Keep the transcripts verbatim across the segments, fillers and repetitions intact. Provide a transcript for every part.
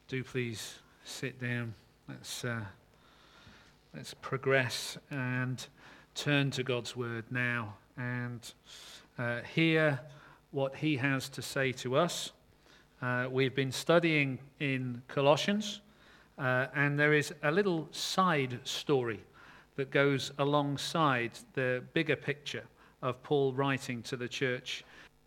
do please sit down. Let's uh, let's progress and turn to God's word now and uh, hear what he has to say to us. Uh, we've been studying in Colossians, uh, and there is a little side story that goes alongside the bigger picture of Paul writing to the church.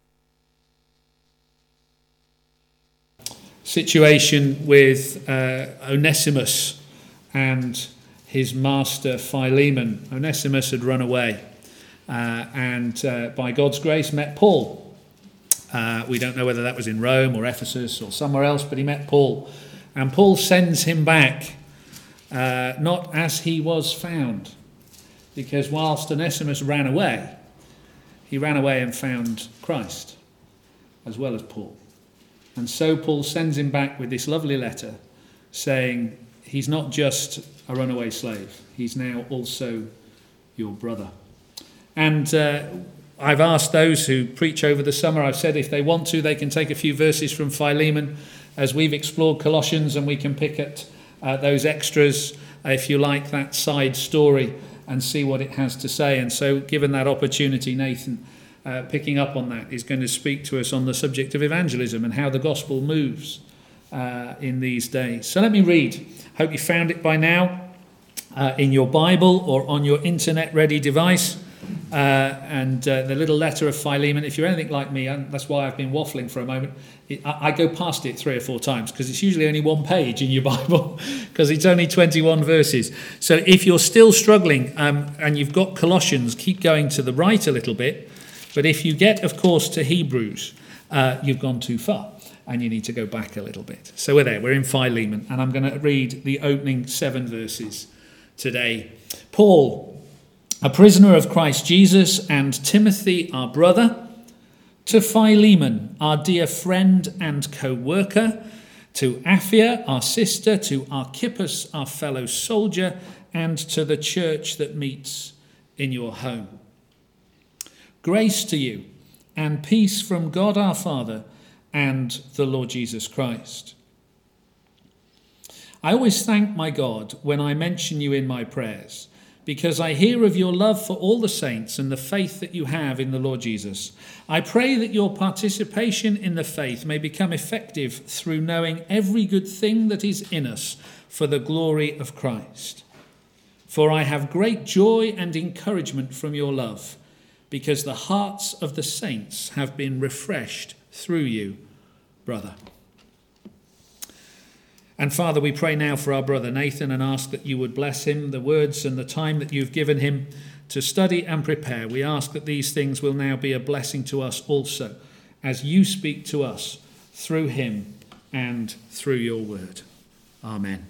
Situation with uh, Onesimus and his master Philemon. Onesimus had run away uh, and uh, by God's grace met Paul. Uh, we don't know whether that was in Rome or Ephesus or somewhere else, but he met Paul. And Paul sends him back, uh, not as he was found, because whilst Onesimus ran away, he ran away and found Christ as well as Paul. And so Paul sends him back with this lovely letter saying he's not just a runaway slave, he's now also your brother. And uh, I've asked those who preach over the summer, I've said if they want to, they can take a few verses from Philemon as we've explored Colossians, and we can pick at uh, those extras, uh, if you like, that side story, and see what it has to say. And so given that opportunity, Nathan, Uh, picking up on that, is going to speak to us on the subject of evangelism and how the gospel moves uh, in these days. So let me read. Hope you found it by now uh, in your Bible or on your internet-ready device. Uh, and uh, the little letter of Philemon, if you're anything like me, and that's why I've been waffling for a moment, it, I, I go past it three or four times because it's usually only one page in your Bible because it's only twenty-one verses. So if you're still struggling um, and you've got Colossians, keep going to the right a little bit. But if you get, of course, to Hebrews, uh, you've gone too far and you need to go back a little bit. So we're there, we're in Philemon, and I'm going to read the opening seven verses today. Paul, a prisoner of Christ Jesus, and Timothy, our brother, to Philemon, our dear friend and co-worker, to Apphia, our sister, to Archippus, our fellow soldier, and to the church that meets in your home. Grace to you and peace from God our Father and the Lord Jesus Christ. I always thank my God when I mention you in my prayers, because I hear of your love for all the saints and the faith that you have in the Lord Jesus. I pray that your participation in the faith may become effective through knowing every good thing that is in us for the glory of Christ. For I have great joy and encouragement from your love, because the hearts of the saints have been refreshed through you, brother. And Father, we pray now for our brother Nathan and ask that you would bless him, the words and the time that you've given him to study and prepare. We ask that these things will now be a blessing to us also, as you speak to us through him and through your word. Amen.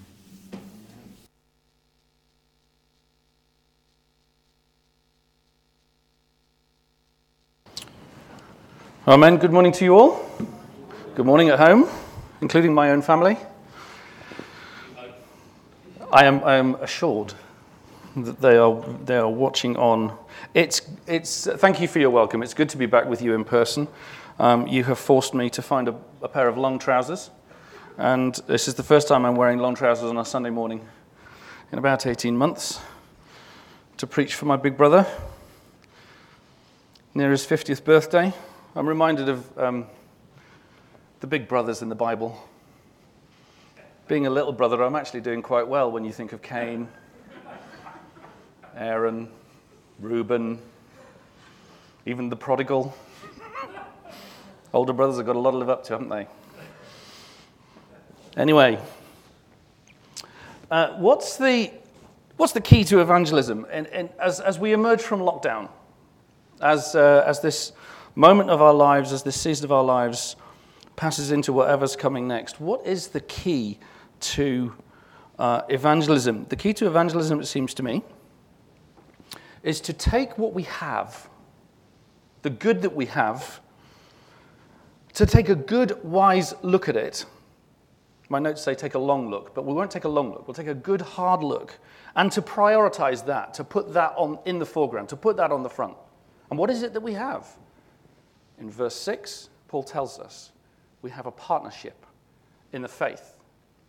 Amen. Good morning to you all. Good morning at home, including my own family. I am I am assured that they are they are watching on. It's it's. Thank you for your welcome. It's good to be back with you in person. Um, you have forced me to find a, a pair of long trousers, and this is the first time I'm wearing long trousers on a Sunday morning in about eighteen months to preach for my big brother near his fiftieth birthday. I'm reminded of um, the big brothers in the Bible. Being a little brother, I'm actually doing quite well when you think of Cain, Aaron, Reuben, even the prodigal. Older brothers have got a lot to live up to, haven't they? Anyway, uh, what's the what's the key to evangelism? And, and as as we emerge from lockdown, as uh, as this moment of our lives, as this season of our lives passes into whatever's coming next, what is the key to uh, evangelism? The key to evangelism, it seems to me, is to take what we have, the good that we have, to take a good, wise look at it. My notes say take a long look, but we won't take a long look. We'll take a good, hard look, and to prioritize that, to put that on in the foreground, to put that on the front. And what is it that we have? In verse six, Paul tells us we have a partnership in the faith.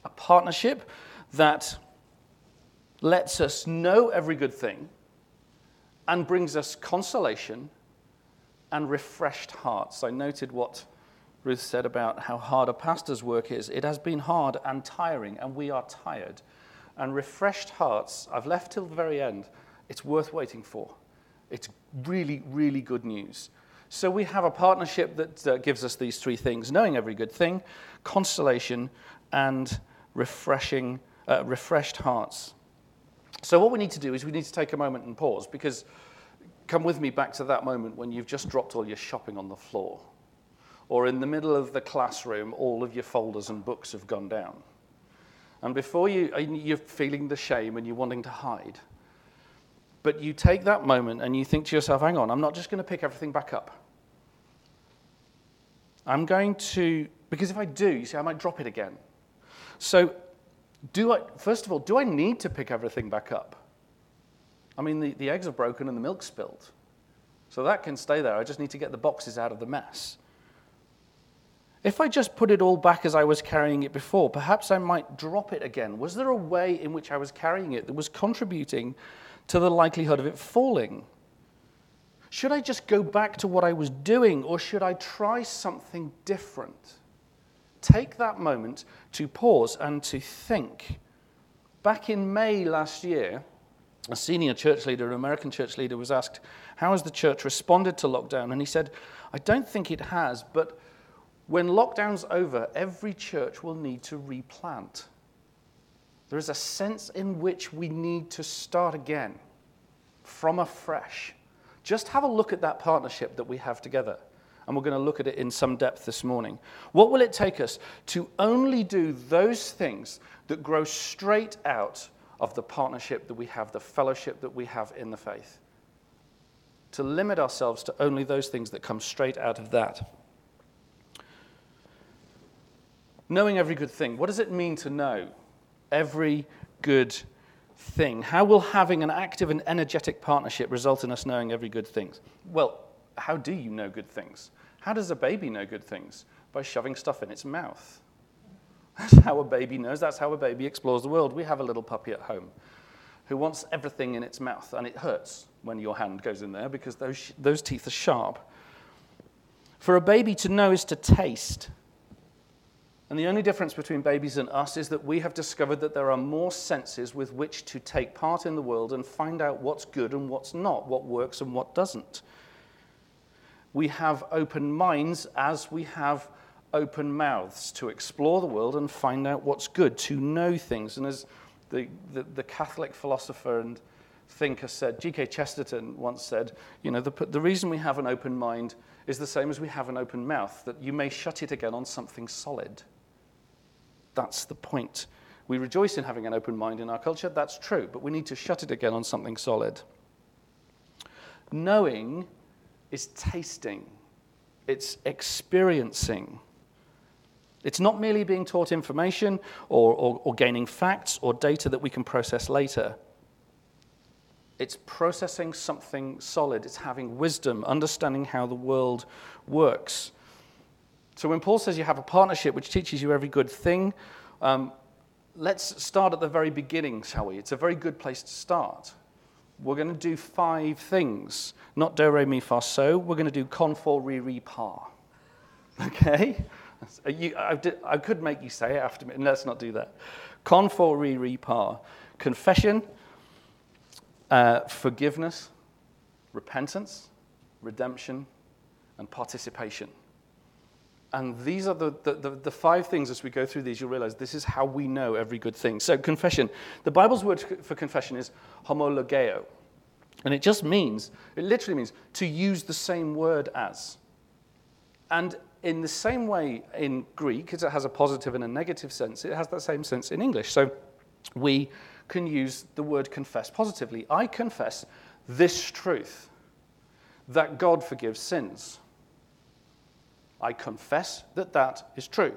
A partnership that lets us know every good thing and brings us consolation and refreshed hearts. I noted what Ruth said about how hard a pastor's work is. It has been hard and tiring, and we are tired. And refreshed hearts, I've left till the very end. It's worth waiting for. It's really, really good news. So we have a partnership that uh, gives us these three things: knowing every good thing, consolation, and refreshing, uh, refreshed hearts. So what we need to do is we need to take a moment and pause, because come with me back to that moment when you've just dropped all your shopping on the floor, or in the middle of the classroom, all of your folders and books have gone down. And before you, you're feeling the shame and you're wanting to hide. But you take that moment and you think to yourself, hang on, I'm not just going to pick everything back up. I'm going to, because if I do, you see, I might drop it again. So, do I, first of all, do I need to pick everything back up? I mean, the, the eggs are broken and the milk's spilled. So that can stay there. I just need to get the boxes out of the mess. If I just put it all back as I was carrying it before, perhaps I might drop it again. Was there a way in which I was carrying it that was contributing to the likelihood of it falling? Should I just go back to what I was doing, or should I try something different? Take that moment to pause and to think. Back in May last year, a senior church leader, an American church leader, was asked, how has the church responded to lockdown? And he said, I don't think it has, but when lockdown's over, every church will need to replant. There is a sense in which we need to start again, from afresh. Just have a look at that partnership that we have together. And we're going to look at it in some depth this morning. What will it take us to only do those things that grow straight out of the partnership that we have, the fellowship that we have in the faith? To limit ourselves to only those things that come straight out of that. Knowing every good thing. What does it mean to know every good thing? How will having an active and energetic partnership result in us knowing every good thing? Well, how do you know good things? How does a baby know good things? By shoving stuff in its mouth. That's how a baby knows. That's how a baby explores the world. We have a little puppy at home who wants everything in its mouth, and it hurts when your hand goes in there because those, those teeth are sharp. For a baby to know is to taste. And the only difference between babies and us is that we have discovered that there are more senses with which to take part in the world and find out what's good and what's not, what works and what doesn't. We have open minds as we have open mouths to explore the world and find out what's good, to know things. And as the, the, the Catholic philosopher and thinker said, G K Chesterton once said, you know, the, the reason we have an open mind is the same as we have an open mouth, that you may shut it again on something solid. That's the point. We rejoice in having an open mind in our culture, that's true, but we need to shut it again on something solid. Knowing is tasting. It's experiencing. It's not merely being taught information or, or, or gaining facts or data that we can process later. It's processing something solid. It's having wisdom, understanding how the world works. So when Paul says you have a partnership which teaches you every good thing, um, let's start at the very beginning, shall we? It's a very good place to start. We're going to do five things. Not do, re, mi, fa, so. We're going to do con, for, re, re, pa. Okay? You, I, did, I could make you say it after me. Let's not do that. Con, for, re, re, pa. Confession, uh, forgiveness, repentance, redemption, and participation. And these are the, the, the, the five things. As we go through these, you'll realize this is how we know every good thing. So confession. The Bible's word for confession is homologeo. And it just means, it literally means to use the same word as. And in the same way in Greek, it has a positive and a negative sense, it has that same sense in English. So we can use the word confess positively. I confess this truth, that God forgives sins. I confess that that is true,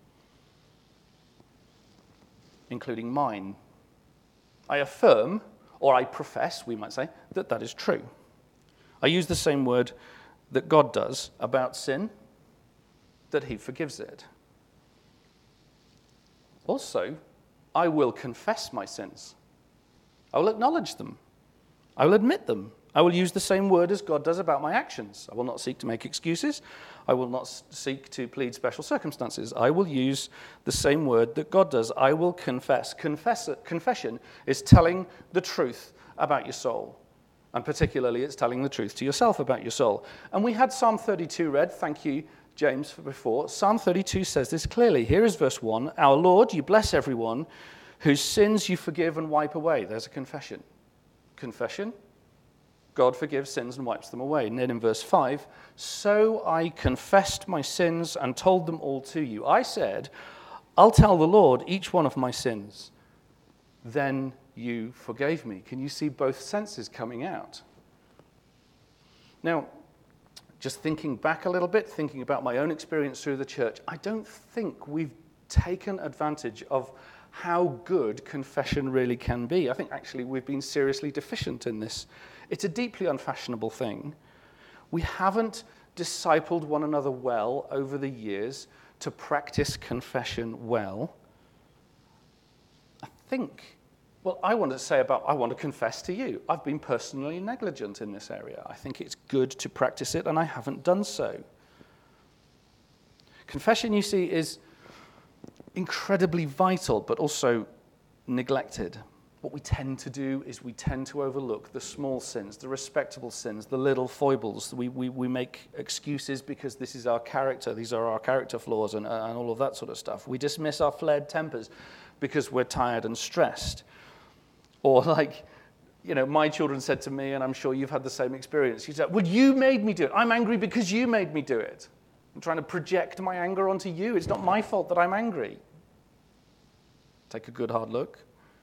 including mine. I affirm, or I profess, we might say, that that is true. I use the same word that God does about sin, that he forgives it. Also, I will confess my sins. I will acknowledge them. I will admit them. I will use the same word as God does about my actions. I will not seek to make excuses. I will not seek to plead special circumstances. I will use the same word that God does. I will confess. Confess confession is telling the truth about your soul. And particularly, it's telling the truth to yourself about your soul. And we had Psalm thirty-two read. Thank you, James, for before. Psalm thirty-two says this clearly. Here is verse one. Our Lord, you bless everyone whose sins you forgive and wipe away. There's a confession. Confession. God forgives sins and wipes them away. And then in verse five, so I confessed my sins and told them all to you. I said, I'll tell the Lord each one of my sins. Then you forgave me. Can you see both senses coming out? Now, just thinking back a little bit, thinking about my own experience through the church, I don't think we've taken advantage of how good confession really can be. I think actually we've been seriously deficient in this. It's a deeply unfashionable thing. We haven't discipled one another well over the years to practice confession well. I think, well, I want to say about, I want to confess to you, I've been personally negligent in this area. I think it's good to practice it, and I haven't done so. Confession, you see, is incredibly vital, but also neglected. What we tend to do is we tend to overlook the small sins, the respectable sins, the little foibles. We, we, we make excuses because this is our character, these are our character flaws and, and all of that sort of stuff. We dismiss our flared tempers because we're tired and stressed. Or like, you know, my children said to me, and I'm sure you've had the same experience, you said, well, you made me do it. I'm angry because you made me do it. I'm trying to project my anger onto you. It's not my fault that I'm angry. Take a good hard look.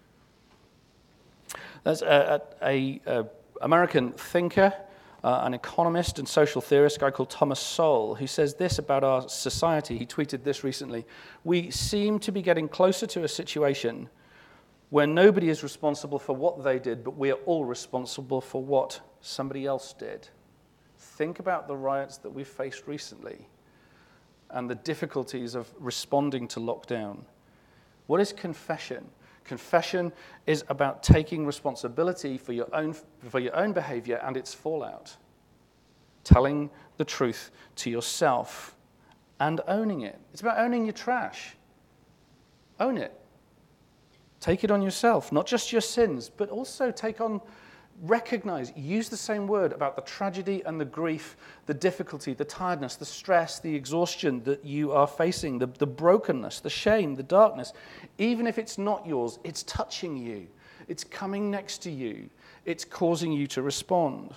There's a, a, a, a American thinker, uh, an economist and social theorist, a guy called Thomas Sowell, who says this about our society. He tweeted this recently. We seem to be getting closer to a situation where nobody is responsible for what they did, but we are all responsible for what somebody else did. Think about the riots that we've faced recently and the difficulties of responding to lockdown. What is confession? Confession is about taking responsibility for your own for your own behavior and its fallout. Telling the truth to yourself and owning it. It's about owning your trash. Own it. Take it on yourself, not just your sins, but also take on, recognize, use the same word about the tragedy and the grief, the difficulty, the tiredness, the stress, the exhaustion that you are facing, the, the brokenness, the shame, the darkness. Even if it's not yours, it's touching you. It's coming next to you. It's causing you to respond.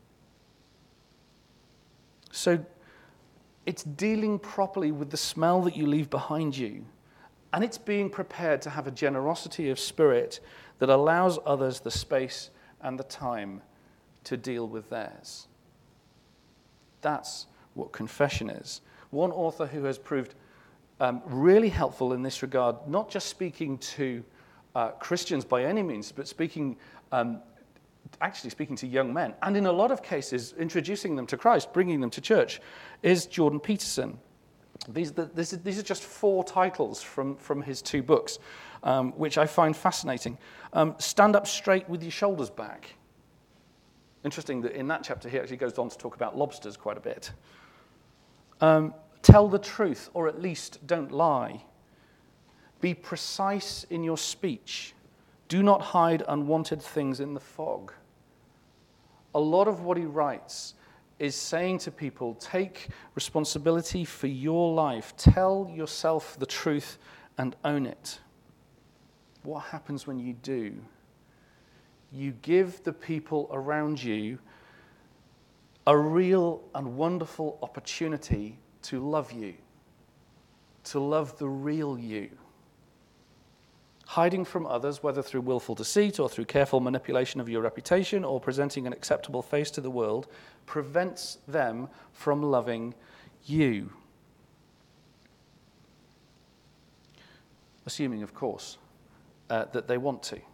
So it's dealing properly with the smell that you leave behind you. And it's being prepared to have a generosity of spirit that allows others the space and the time to deal with theirs. That's what confession is. One author who has proved um, really helpful in this regard, not just speaking to uh, Christians by any means, but speaking, um, actually speaking to young men, and in a lot of cases introducing them to Christ, bringing them to church, is Jordan Peterson. These, this, these are just four titles from, from his two books, um, which I find fascinating. Um, Stand Up Straight with Your Shoulders Back. Interesting that in that chapter he actually goes on to talk about lobsters quite a bit. Um, tell the truth, or at least don't lie. Be precise in your speech. Do not hide unwanted things in the fog. A lot of what he writes is saying to people, take responsibility for your life. Tell yourself the truth and own it. What happens when you do? You give the people around you a real and wonderful opportunity to love you, to love the real you. Hiding from others, whether through willful deceit or through careful manipulation of your reputation or presenting an acceptable face to the world, prevents them from loving you. Assuming, of course, uh, that they want to.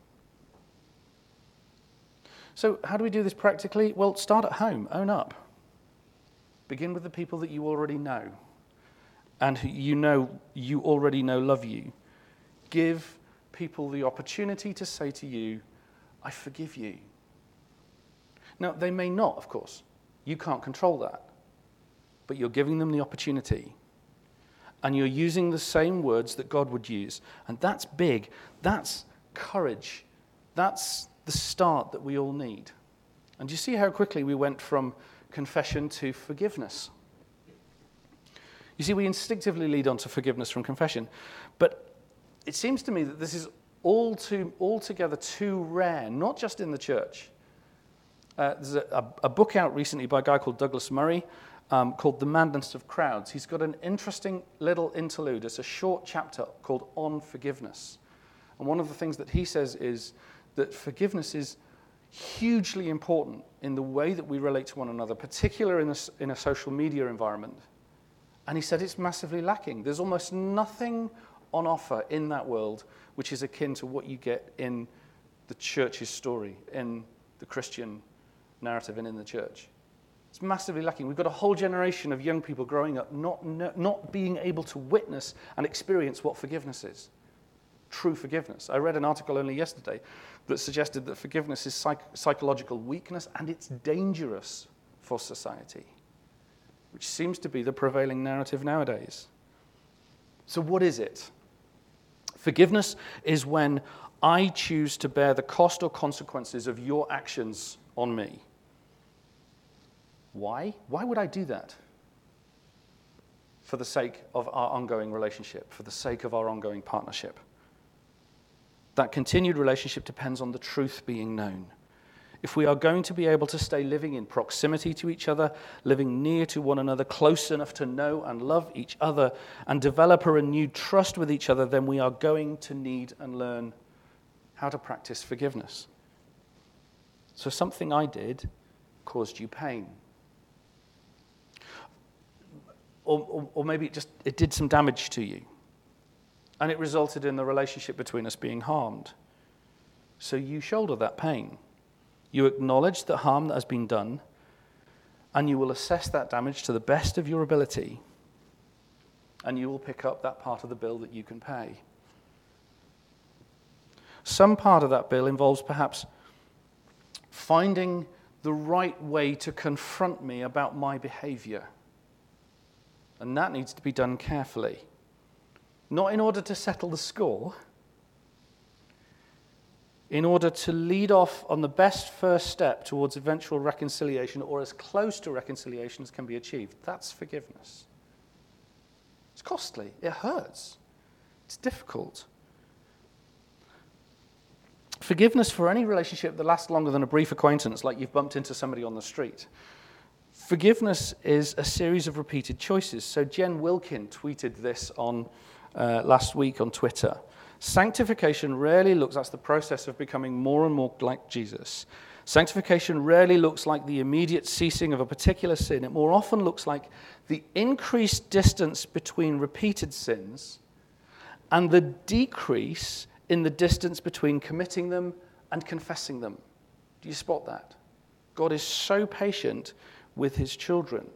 So how do we do this practically? Well, start at home. Own up. Begin with the people that you already know and who you know you already know love you. give people the opportunity to say to you, I forgive you. Now, they may not, of course. You can't control that. But you're giving them the opportunity. And you're using the same words that God would use. And that's big. That's courage. That's the start that we all need. And you see how quickly we went from confession to forgiveness? You see, we instinctively lead on to forgiveness from confession. But it seems to me that this is all too, altogether too rare, not just in the church. Uh, there's a, a book out recently by a guy called Douglas Murray um, called The Madness of Crowds. He's got an interesting little interlude. It's a short chapter called On Forgiveness. And one of the things that he says is that forgiveness is hugely important in the way that we relate to one another, particularly in a, in a social media environment. And he said it's massively lacking. There's almost nothing on offer in that world which is akin to what you get in the church's story, in the Christian narrative and in the church. It's massively lacking. We've got a whole generation of young people growing up not, not being able to witness and experience what forgiveness is. True forgiveness. I read an article only yesterday that suggested that forgiveness is psych- psychological weakness and it's dangerous for society, which seems to be the prevailing narrative nowadays. So what is it? Forgiveness is when I choose to bear the cost or consequences of your actions on me. Why? Why would I do that? For the sake of our ongoing relationship, for the sake of our ongoing partnership. That continued relationship depends on the truth being known. If we are going to be able to stay living in proximity to each other, living near to one another, close enough to know and love each other, and develop a renewed trust with each other, then we are going to need and learn how to practice forgiveness. So something I did caused you pain. Or, or, or maybe it just it did some damage to you. And it resulted in the relationship between us being harmed. So you shoulder that pain. You acknowledge the harm that has been done, and you will assess that damage to the best of your ability, and you will pick up that part of the bill that you can pay. Some part of that bill involves perhaps finding the right way to confront me about my behavior. And that needs to be done carefully. Not in order to settle the score, in order to lead off on the best first step towards eventual reconciliation, or as close to reconciliation as can be achieved. That's forgiveness. It's costly. It hurts. It's difficult. Forgiveness for any relationship that lasts longer than a brief acquaintance, like you've bumped into somebody on the street. Forgiveness is a series of repeated choices. So Jen Wilkin tweeted this on uh, last week on Twitter. Sanctification rarely looks, that's the process of becoming more and more like Jesus. Sanctification rarely looks like the immediate ceasing of a particular sin. It more often looks like the increased distance between repeated sins and the decrease in the distance between committing them and confessing them. Do you spot that? God is so patient with his children.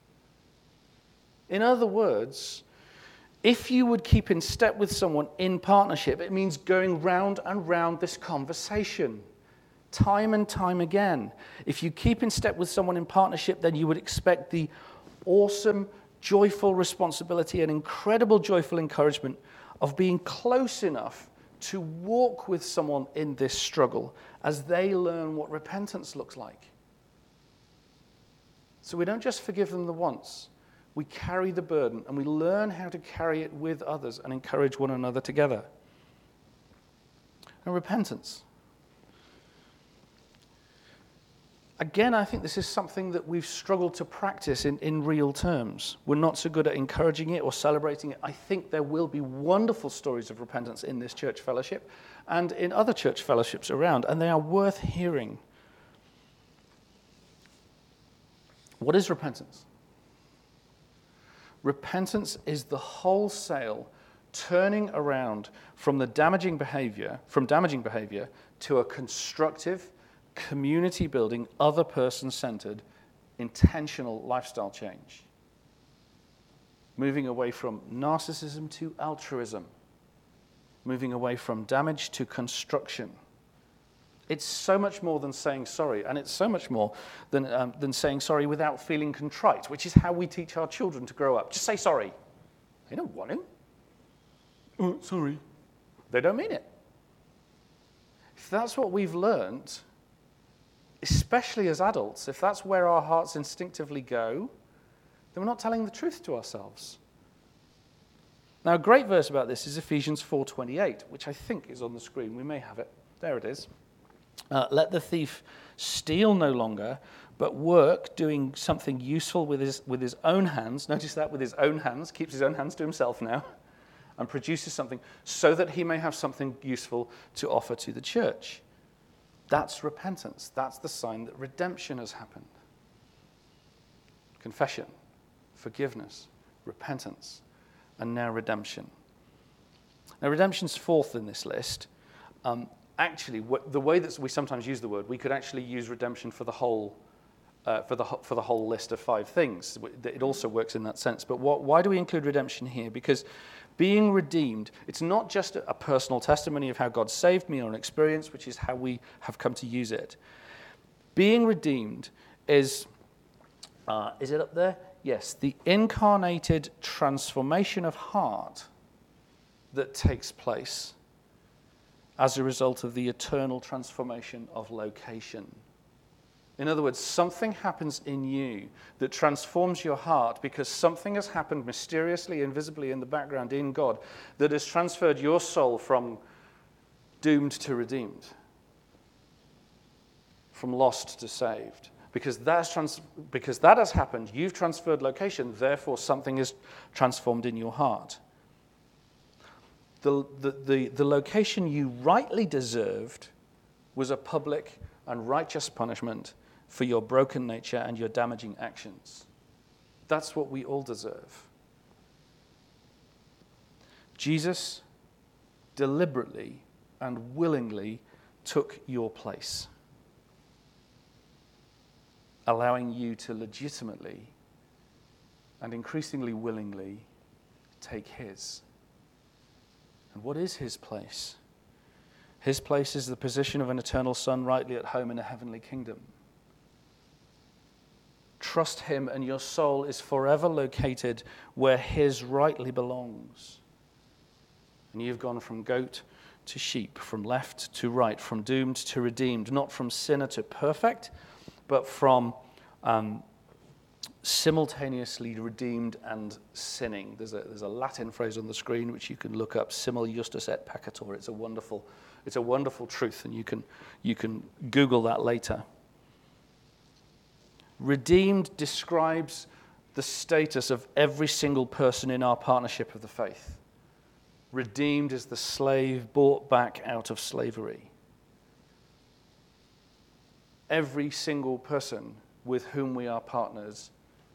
In other words, if you would keep in step with someone in partnership, it means going round and round this conversation, time and time again. If you keep in step with someone in partnership, then you would expect the awesome, joyful responsibility and incredible joyful encouragement of being close enough to walk with someone in this struggle as they learn what repentance looks like. So we don't just forgive them the once. We carry the burden, and we learn how to carry it with others and encourage one another together. And repentance. Again, I think this is something that we've struggled to practice in, in real terms. We're not so good at encouraging it or celebrating it. I think there will be wonderful stories of repentance in this church fellowship and in other church fellowships around, and they are worth hearing. What is repentance? Repentance is the wholesale turning around from the damaging behavior, from damaging behavior to a constructive, community-building, other-person-centered, intentional lifestyle change. Moving away from narcissism to altruism. moving away from damage to construction. It's so much more than saying sorry, and it's so much more than, um, than saying sorry without feeling contrite, which is how we teach our children to grow up. Just say sorry. They don't want to. Oh, sorry. They don't mean it. If that's what we've learned, especially as adults, if that's where our hearts instinctively go, then we're not telling the truth to ourselves. Now, a great verse about this is Ephesians four twenty-eight, which I think is on the screen. We may have it. There it is. Uh, Let the thief steal no longer, but work doing something useful with his, with his own hands. Notice that, with his own hands. Keeps his own hands to himself now. And produces something so that he may have something useful to offer to the church. That's repentance. That's the sign that redemption has happened. Confession, forgiveness, repentance, and now redemption. Now, redemption's fourth in this list. Um, actually, what, the way that we sometimes use the word, we could actually use redemption for the whole, uh, for the for the whole list of five things. It also works in that sense. But what, why do we include redemption here? Because being redeemed, it's not just a personal testimony of how God saved me or an experience, which is how we have come to use it. Being redeemed is, uh, is it up there? Yes, the incarnated transformation of heart that takes place as a result of the eternal transformation of location. In other words, something happens in you that transforms your heart because something has happened mysteriously, invisibly in the background in God that has transferred your soul from doomed to redeemed, from lost to saved. Because that's trans- because that has happened, you've transferred location, therefore something is transformed in your heart. The, the, the, the location you rightly deserved was a public and righteous punishment for your broken nature and your damaging actions. That's what we all deserve. Jesus deliberately and willingly took your place, allowing you to legitimately and increasingly willingly take his. And what is his place? His place is the position of an eternal Son rightly at home in a heavenly kingdom. Trust him and your soul is forever located where his rightly belongs. And you've gone from goat to sheep, from left to right, from doomed to redeemed, not from sinner to perfect, but from um, simultaneously redeemed and sinning. There's a, there's a Latin phrase on the screen which you can look up, simul justus et peccator. It's a wonderful, it's a wonderful truth, and you can, you can Google that later. Redeemed describes the status of every single person in our partnership of the faith. Redeemed is the slave bought back out of slavery. Every single person with whom we are partners,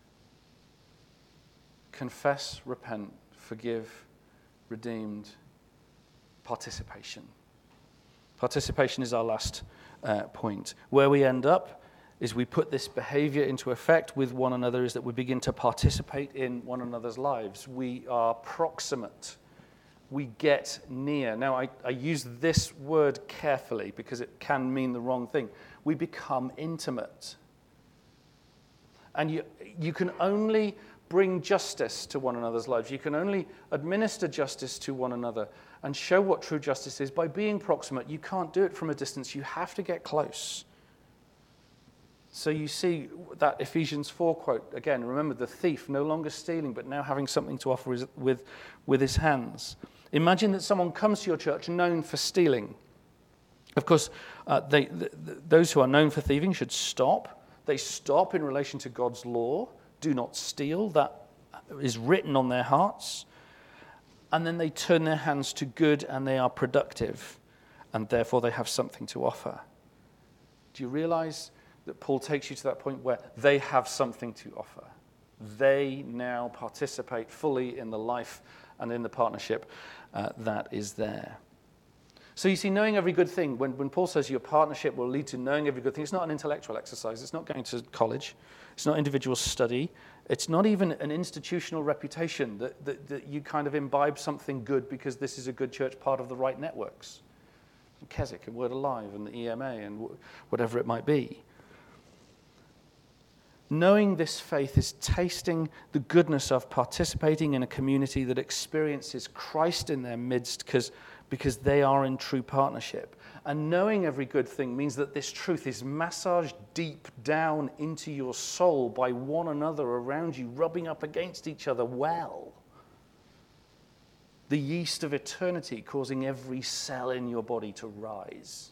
confess, repent, forgive, redeemed, participation. Participation is our last uh, point. Where we end up is we put this behavior into effect with one another, is that we begin to participate in one another's lives. We are proximate. We get near. Now, I, I use this word carefully because it can mean the wrong thing. We become intimate. And you, you can only bring justice to one another's lives. You can only administer justice to one another and show what true justice is by being proximate. You can't do it from a distance. You have to get close. So you see that Ephesians four quote, again, remember the thief no longer stealing, but now having something to offer with, with, with his hands. Imagine that someone comes to your church known for stealing. Of course, uh, they, th- th- those who are known for thieving should stop. They stop in relation to God's law. Do not steal. That is written on their hearts. And then they turn their hands to good and they are productive. And therefore they have something to offer. Do you realize that Paul takes you to that point where they have something to offer? They now participate fully in the life and in the partnership uh, that is there. So you see, knowing every good thing, when, when Paul says your partnership will lead to knowing every good thing, it's not an intellectual exercise. It's not going to college. It's not individual study. It's not even an institutional reputation that, that, that you kind of imbibe something good because this is a good church part of the right networks. Keswick and Word Alive and the E M A and w- whatever it might be. Knowing this faith is tasting the goodness of participating in a community that experiences Christ in their midst because, because they are in true partnership. And knowing every good thing means that this truth is massaged deep down into your soul by one another around you, rubbing up against each other well. The yeast of eternity causing every cell in your body to rise.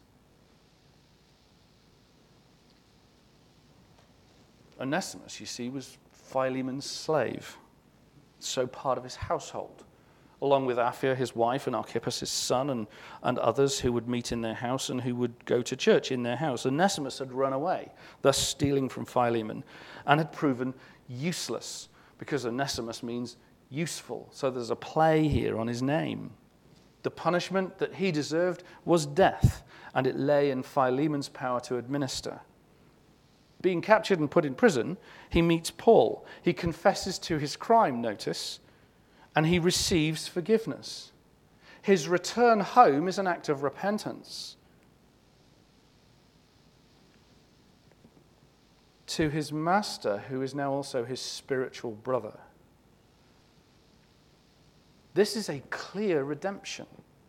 Onesimus, you see, was Philemon's slave, so part of his household, along with Apphia, his wife, and Archippus, his son, and, and others who would meet in their house and who would go to church in their house. Onesimus had run away, thus stealing from Philemon, and had proven useless, because Onesimus means useful. So there's a play here on his name. The punishment that he deserved was death, and it lay in Philemon's power to administer. Being captured and put in prison, he meets Paul. He confesses to his crime, notice, and he receives forgiveness. His return home is an act of repentance to his master, who is now also his spiritual brother. This is a clear redemption.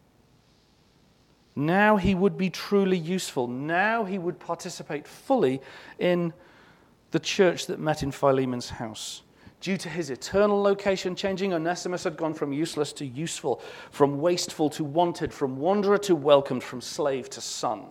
Now he would be truly useful. Now he would participate fully in the church that met in Philemon's house. Due to his eternal location changing, Onesimus had gone from useless to useful, from wasteful to wanted, from wanderer to welcomed, from slave to son.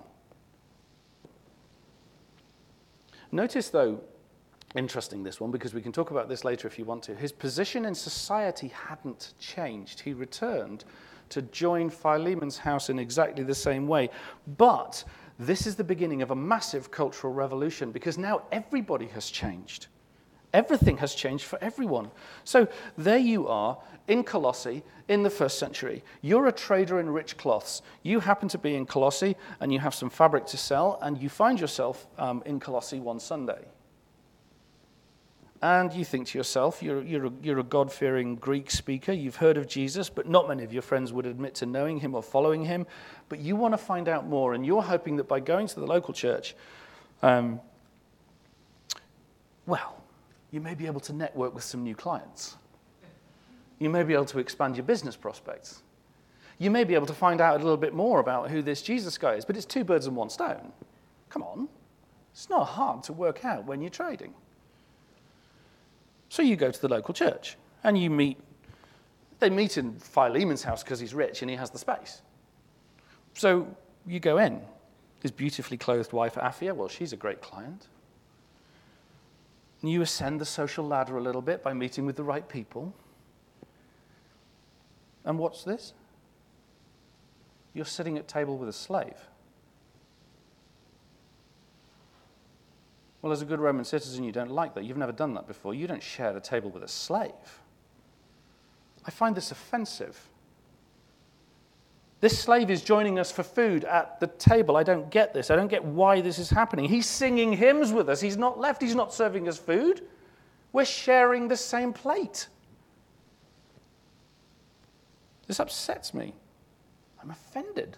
Notice, though, interesting this one, because we can talk about this later if you want to, his position in society hadn't changed. He returned to join Philemon's house in exactly the same way. But this is the beginning of a massive cultural revolution, because now everybody has changed. Everything has changed for everyone. So there you are in Colossae in the first century. You're a trader in rich cloths. You happen to be in Colossae and you have some fabric to sell, and you find yourself um, in Colossae one Sunday. And you think to yourself, you're, you're, a, you're a God-fearing Greek speaker. You've heard of Jesus, but not many of your friends would admit to knowing him or following him. But you want to find out more, and you're hoping that by going to the local church, um, well, you may be able to network with some new clients. You may be able to expand your business prospects. You may be able to find out a little bit more about who this Jesus guy is, but it's two birds and one stone. Come on. It's not hard to work out when you're trading. So you go to the local church, and you meet, they meet in Philemon's house because he's rich and he has the space. So you go in. His beautifully clothed wife, Apphia, well, she's a great client. And you ascend the social ladder a little bit by meeting with the right people. And what's this? You're sitting at table with a slave. Well, as a good Roman citizen, you don't like that. You've never done that before. You don't share a table with a slave. I find this offensive. This slave is joining us for food at the table. I don't get this. I don't get why this is happening. He's singing hymns with us. He's not left. He's not serving us food. We're sharing the same plate. This upsets me. I'm offended.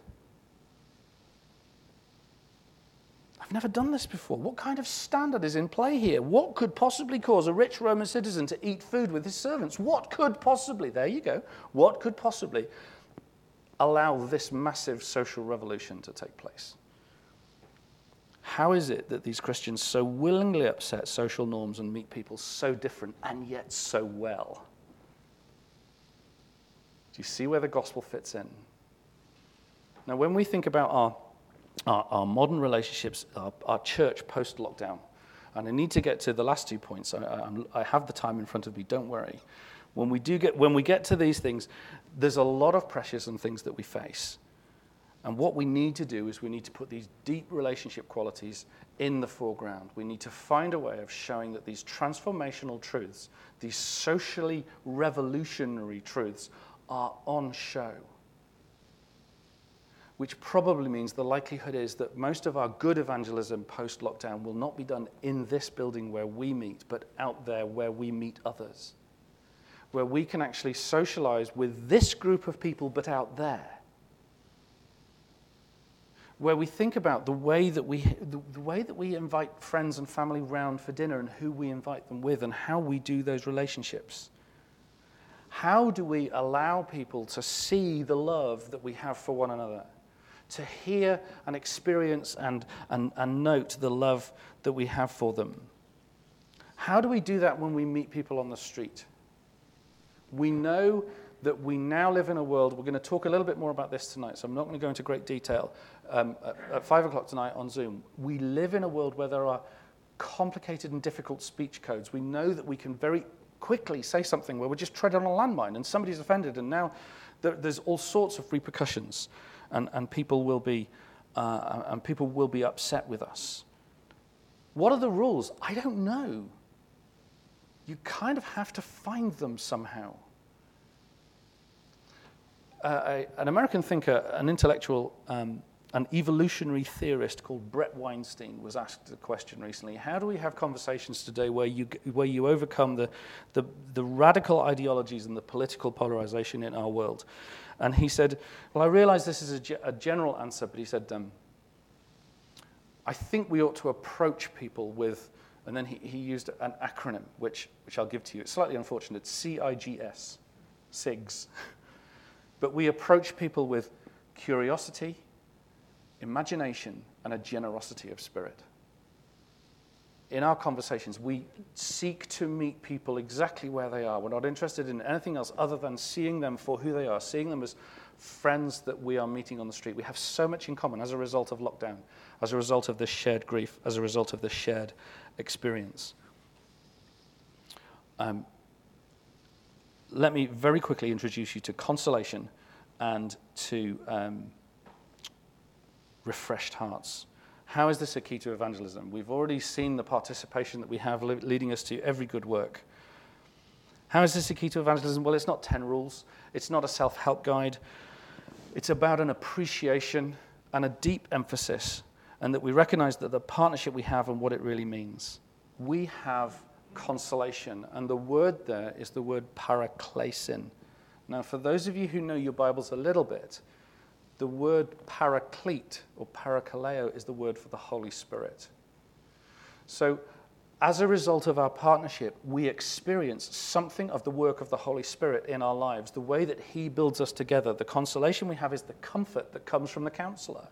I've never done this before. What kind of standard is in play here? What could possibly cause a rich Roman citizen to eat food with his servants? What could possibly, there you go, what could possibly allow this massive social revolution to take place? How is it that these Christians so willingly upset social norms and meet people so different and yet so well? Do you see where the gospel fits in? Now, when we think about our Our, our modern relationships, our, our church post-lockdown. And I need to get to the last two points. I, I, I have the time in front of me, don't worry. When we do get, when we get to these things, there's a lot of pressures and things that we face. And what we need to do is we need to put these deep relationship qualities in the foreground. We need to find a way of showing that these transformational truths, these socially revolutionary truths, are on show. which probably means the likelihood is that most of our good evangelism post-lockdown will not be done in this building where we meet, but out there where we meet others, where we can actually socialize with this group of people, but out there, where we think about the way that we the, the way that we invite friends and family round for dinner and who we invite them with and how we do those relationships. How do we allow people to see the love that we have for one another, to hear and experience and, and, and note the love that we have for them? How do we do that when we meet people on the street? We know that we now live in a world, we're going to talk a little bit more about this tonight, so I'm not going to go into great detail, um, at, at five o'clock tonight on Zoom. We live in a world where there are complicated and difficult speech codes. We know that we can very quickly say something where we just tread on a landmine and somebody's offended, and now there, there's all sorts of repercussions, and, and people will be uh, and people will be upset with us. What are the rules? I don't know. You kind of have to find them somehow. Uh, a, an American thinker, an intellectual, um, an evolutionary theorist called Brett Weinstein was asked a question recently. How do we have conversations today where you where you overcome the, the, the radical ideologies and the political polarization in our world? And he said, well, I realize this is a, ge- a general answer, but he said, um, I think we ought to approach people with, and then he, he used an acronym, which, which I'll give to you. It's slightly unfortunate. It's C I G S, S I G S. But we approach people with curiosity, imagination, and a generosity of spirit. In our conversations, we seek to meet people exactly where they are. We're not interested in anything else other than seeing them for who they are, seeing them as friends that we are meeting on the street. We have so much in common as a result of lockdown, as a result of this shared grief, as a result of this shared experience. Um, let me very quickly introduce you to consolation and to um, refreshed hearts. How is this a key to evangelism? We've already seen the participation that we have leading us to every good work. How is this a key to evangelism? Well, it's not ten rules. It's not a self-help guide. It's about an appreciation and a deep emphasis, and that we recognize that the partnership we have and what it really means. We have consolation, and the word there is the word paraklesin. Now, for those of you who know your Bibles a little bit, the word paraclete or parakaleo is the word for the Holy Spirit. So, as a result of our partnership, we experience something of the work of the Holy Spirit in our lives, the way that He builds us together. The consolation we have is the comfort that comes from the counselor.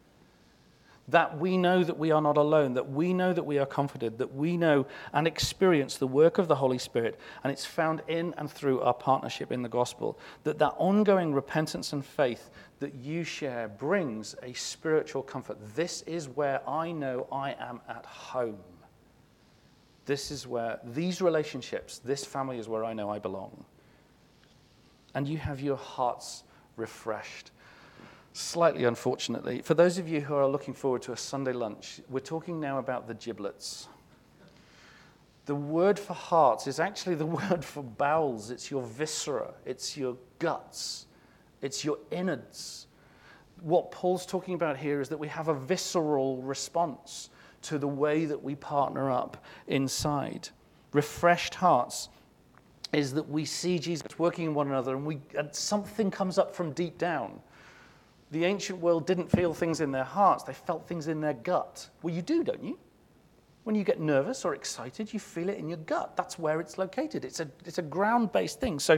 That we know that we are not alone, that we know that we are comforted, that we know and experience the work of the Holy Spirit, and it's found in and through our partnership in the gospel, that that ongoing repentance and faith that you share brings a spiritual comfort. This is where I know I am at home. This is where, these relationships, this family is where I know I belong. And you have your hearts refreshed. Slightly unfortunately, for those of you who are looking forward to a Sunday lunch, we're talking now about the giblets. The word for hearts is actually the word for bowels. It's your viscera. It's your guts. It's your innards. What Paul's talking about here is that we have a visceral response to the way that we partner up inside. Refreshed hearts is that we see Jesus working in one another, and we and something comes up from deep down. The ancient world didn't feel things in their hearts. They felt things in their gut. Well, you do, don't you? When you get nervous or excited, you feel it in your gut. That's where it's located. It's a, it's a ground-based thing. So,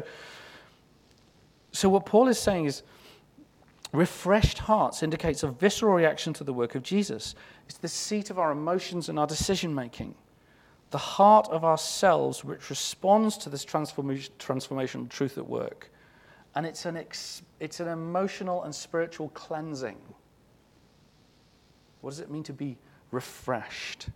so what Paul is saying is, refreshed hearts indicates a visceral reaction to the work of Jesus. It's the seat of our emotions and our decision-making. The heart of ourselves which responds to this transformation, transformational truth at work. And it's an ex, it's an emotional and spiritual cleansing. What does it mean to be refreshed?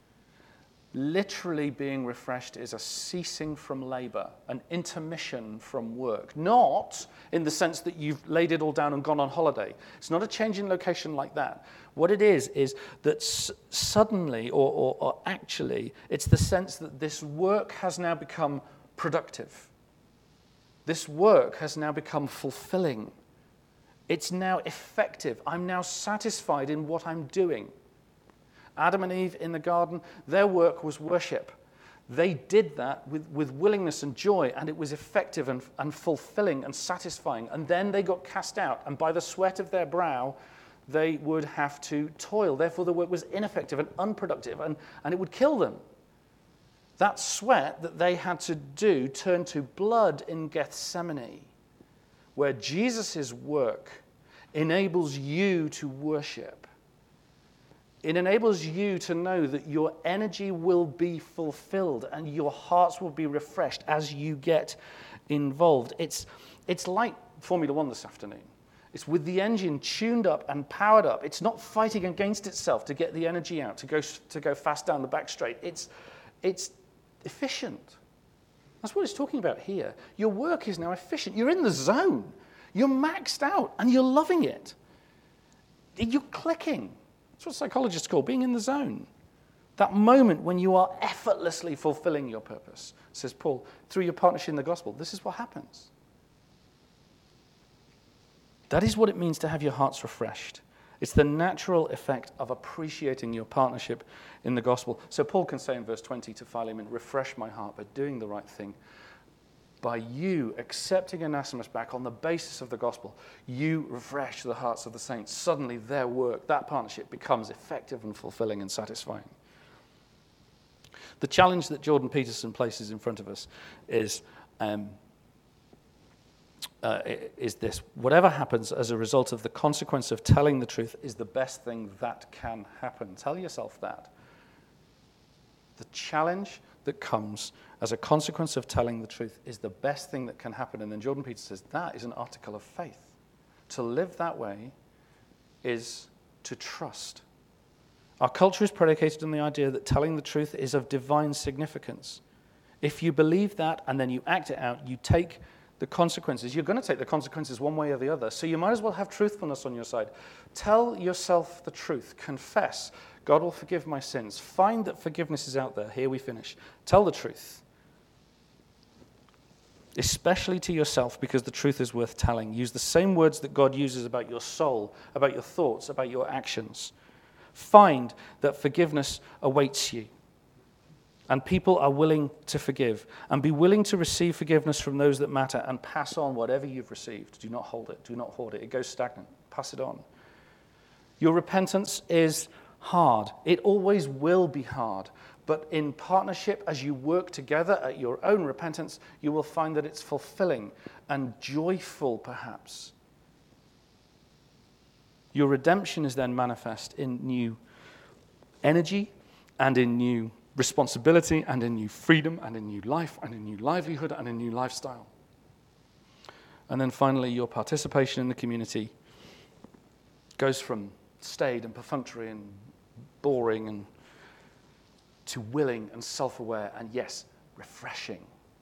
Literally being refreshed is a ceasing from labor, an intermission from work. Not in the sense that you've laid it all down and gone on holiday. It's not a change in location like that. What it is, is that s- suddenly or, or, or actually, it's the sense that this work has now become productive. This work has now become fulfilling. It's now effective. I'm now satisfied in what I'm doing. Adam and Eve in the garden, their work was worship. They did that with, with willingness and joy, and it was effective and, and fulfilling and satisfying. And then they got cast out, and by the sweat of their brow, they would have to toil. Therefore, the work was ineffective and unproductive, and, and it would kill them. That sweat that they had to do turned to blood in Gethsemane, where Jesus' work enables you to worship. It enables you to know that your energy will be fulfilled and your hearts will be refreshed as you get involved. It's, it's like Formula One this afternoon. It's with the engine tuned up and powered up. It's not fighting against itself to get the energy out, to go, to go fast down the back straight. It's, it's efficient. That's what it's talking about here. Your work is now efficient. You're in the zone. You're maxed out and you're loving it. You're clicking. That's what psychologists call being in the zone. That moment when you are effortlessly fulfilling your purpose, says Paul, through your partnership in the gospel. This is what happens. That is what it means to have your hearts refreshed. It's the natural effect of appreciating your partnership in the gospel. So Paul can say in verse twenty to Philemon, refresh my heart by doing the right thing. By you accepting Onesimus back on the basis of the gospel, you refresh the hearts of the saints. Suddenly their work, that partnership, becomes effective and fulfilling and satisfying. The challenge that Jordan Peterson places in front of us is, um, uh, is this. Whatever happens as a result of the consequence of telling the truth is the best thing that can happen. Tell yourself that. The challenge that comes as a consequence of telling the truth is the best thing that can happen. And then Jordan Peterson says that is an article of faith. To live that way is to trust. Our culture is predicated on the idea that telling the truth is of divine significance. If you believe that and then you act it out, you take the consequences. You're going to take the consequences one way or the other. So you might as well have truthfulness on your side. Tell yourself the truth. Confess. God will forgive my sins. Find that forgiveness is out there. Here we finish. Tell the truth. Especially to yourself, because the truth is worth telling. Use the same words that God uses about your soul, about your thoughts, about your actions. Find that forgiveness awaits you. And people are willing to forgive. And be willing to receive forgiveness from those that matter and pass on whatever you've received. Do not hold it. Do not hoard it. It goes stagnant. Pass it on. Your repentance is hard. It always will be hard. But in partnership, as you work together at your own repentance, you will find that it's fulfilling and joyful, perhaps. Your redemption is then manifest in new energy and in new responsibility and in new freedom and in new life and in new livelihood and in new lifestyle. And then finally, your participation in the community goes from staid and perfunctory and boring and to willing and self-aware and, yes, refreshing.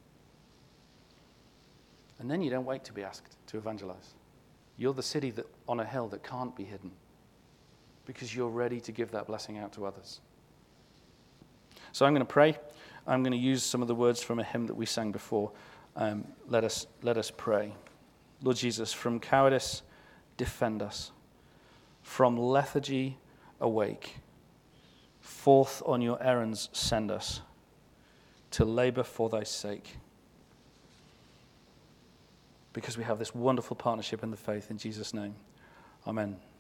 And then you don't wait to be asked to evangelize. You're the city that on a hill that can't be hidden because you're ready to give that blessing out to others. So I'm going to pray. I'm going to use some of the words from a hymn that we sang before. Um, let us, let us pray. Lord Jesus, from cowardice, defend us. From lethargy, awake. Forth on your errands send us, to labor for thy sake. Because we have this wonderful partnership in the faith. In Jesus' name, amen.